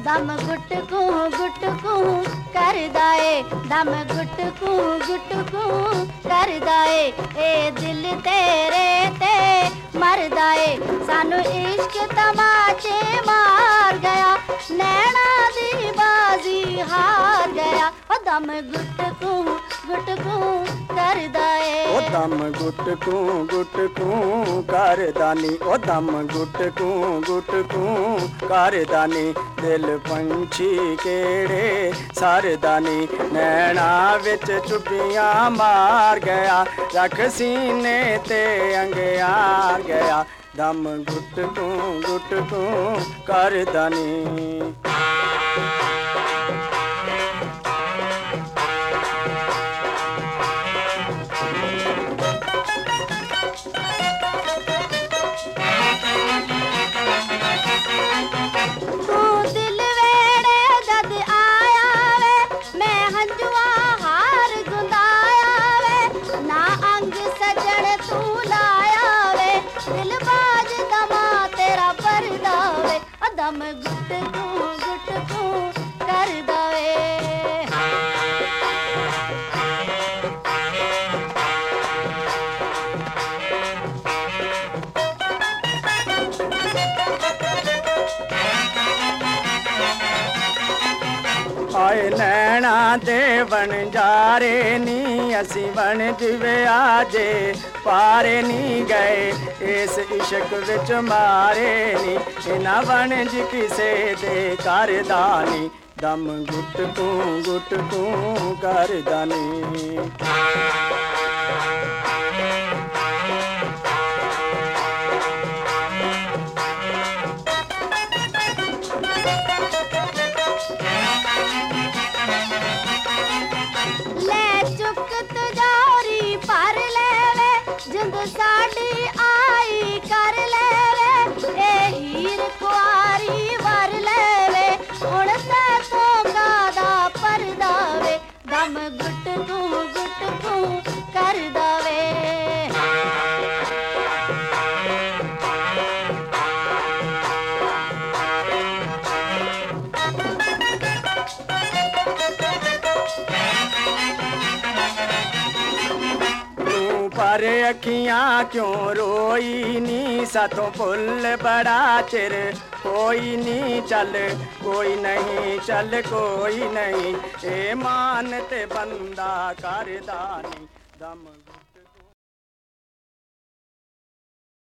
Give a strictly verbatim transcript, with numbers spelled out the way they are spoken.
दम गुटकू गुटकू करदा ए दम गुटकू गुटकू करदा ए ए दिल तेरे ते मरदा ए सानू इश्क तमाचे मार गया नैना दी बाजी हार गया ओ दम गुटकू गुटकू करदा ए ओ दम गुटकू गुटकू करदा नी ओ दम गुटकू गुटकू करदा नी दिल पंछी केड़े सरदा नी नैना विच चुपियां मार गया रख सीने ते अंगियार गया दम गुटकू गुटकू करदा नी दम गुटकू गुटकू करदा ए आए नैना दे बन जारे नी असी बन जिवे आजे पारे नी गए इस इश्क विच मारे नी इना बन जी किसे दे करदा नी दम गुटकू गुटकू करदा नी जिंद साडी आई कर लेवे ए हीर कुआरी वर लेवे हुण ते तोंगा दा परदा वे दम गुटकू गुटकू करदा वे पर अखियां क्यों रोई नी साथों फुल बड़ा चिर कोई नी चल कोई नहीं चल कोई नहीं ए मान ते बंदा करदा नी दम गुटकू